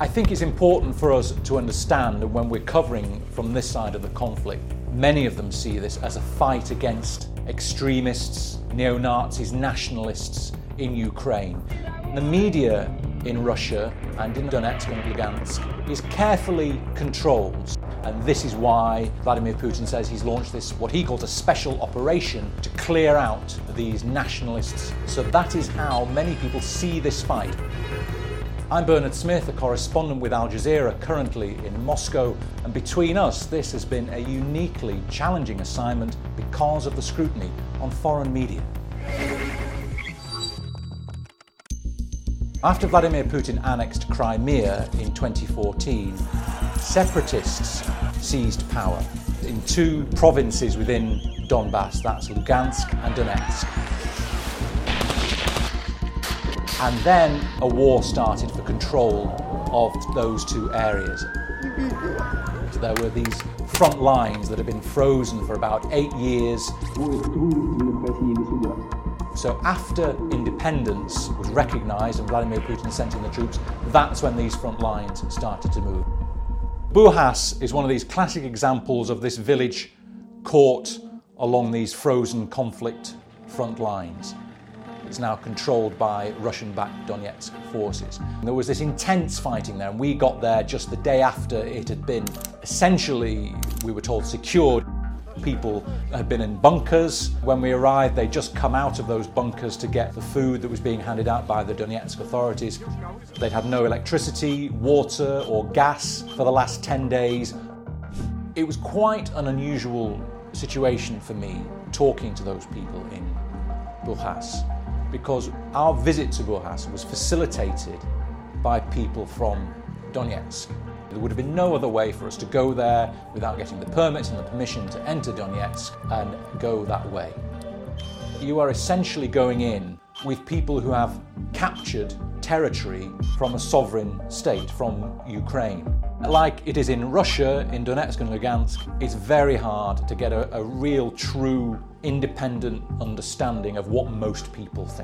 I think it's important for us to understand that when we're covering from this side of the conflict, many of them see this as a fight against extremists, neo-Nazis, nationalists in Ukraine. The media in Russia and in Donetsk and Lugansk is carefully controlled. And this is why Vladimir Putin says he's launched this, what he calls a special operation, to clear out these nationalists. So that is how many people see this fight. I'm Bernard Smith, a correspondent with Al Jazeera, currently in Moscow, and between us this has been a uniquely challenging assignment because of the scrutiny on foreign media. After Vladimir Putin annexed Crimea in 2014, separatists seized power in two provinces within Donbass, that's Lugansk and Donetsk. And then a war started for control of those two areas. So there were these front lines that had been frozen for about 8 years. So after independence was recognised and Vladimir Putin sent in the troops, that's when these front lines started to move. Buhas is one of these classic examples of this village caught along these frozen conflict front lines. It's now controlled by Russian-backed Donetsk forces. And there was this intense fighting there, and we got there just the day after it had been essentially, we were told, secured. People had been in bunkers. When we arrived, they'd just come out of those bunkers to get the food that was being handed out by the Donetsk authorities. They'd had no electricity, water or gas for the last 10 days. It was quite an unusual situation for me talking to those people in Buhas, because our visit to Buhas was facilitated by people from Donetsk. There would have been no other way for us to go there without getting the permits and the permission to enter Donetsk and go that way. You are essentially going in with people who have captured territory from a sovereign state, from Ukraine. Like it is in Russia, in Donetsk and Lugansk, it's very hard to get a real, true, independent understanding of what most people think.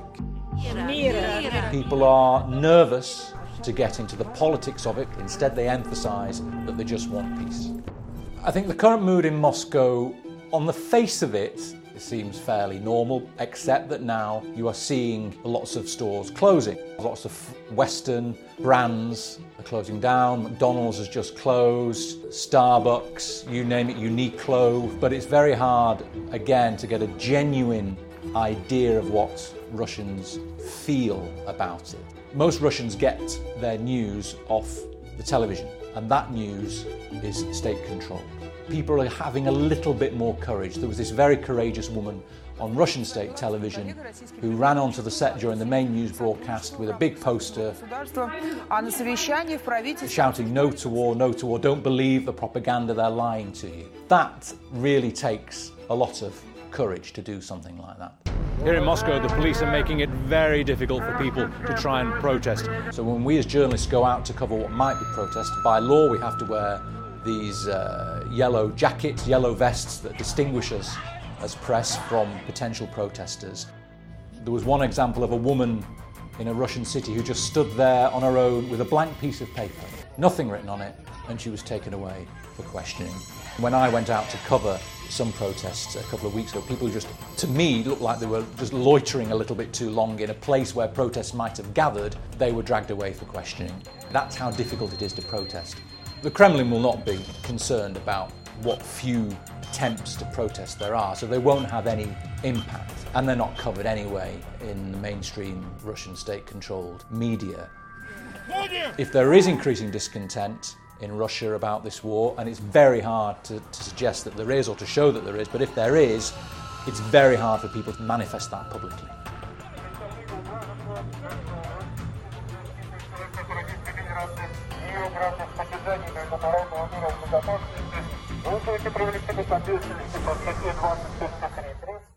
People are nervous to get into the politics of it. Instead, they emphasise that they just want peace. I think the current mood in Moscow, on the face of it, seems fairly normal, except that now you are seeing lots of stores closing. Lots of Western brands are closing down. McDonald's has just closed, Starbucks, you name it, Uniqlo. But it's very hard, again, to get a genuine idea of what Russians feel about it. Most Russians get their news off the television, and that news is state-controlled. People are having a little bit more courage. There was this very courageous woman on Russian state television who ran onto the set during the main news broadcast with a big poster shouting, "No to war, no to war, don't believe the propaganda, they're lying to you." That really takes a lot of courage to do something like that. Here in Moscow, the police are making it very difficult for people to try and protest. So when we as journalists go out to cover what might be protest, by law we have to wear these yellow jackets, yellow vests that distinguish us as press from potential protesters. There was one example of a woman in a Russian city who just stood there on her own with a blank piece of paper, nothing written on it, and she was taken away for questioning. When I went out to cover some protests a couple of weeks ago, people just, to me, looked like they were just loitering a little bit too long in a place where protests might have gathered. They were dragged away for questioning. That's how difficult it is to protest. The Kremlin will not be concerned about what few attempts to protest there are, so they won't have any impact. And they're not covered anyway in the mainstream Russian state-controlled media. If there is increasing discontent in Russia about this war, and it's very hard to suggest that there is or to show that there is, but if there is, it's very hard for people to manifest that publicly.